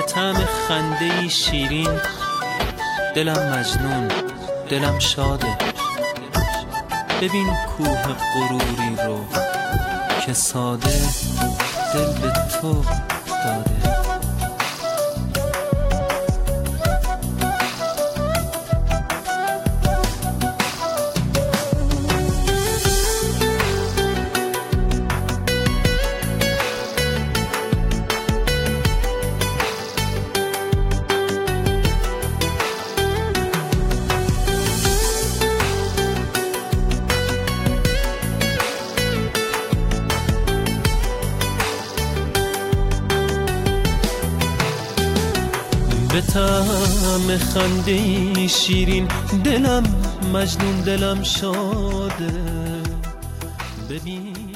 طعم خنده‌ای شیرین دلم مجنون، دلم شاده. ببین کوه غروری رو که ساده دل به تو داده. به طعم خنده شیرین دلم مجنون، دلم شاده. ببین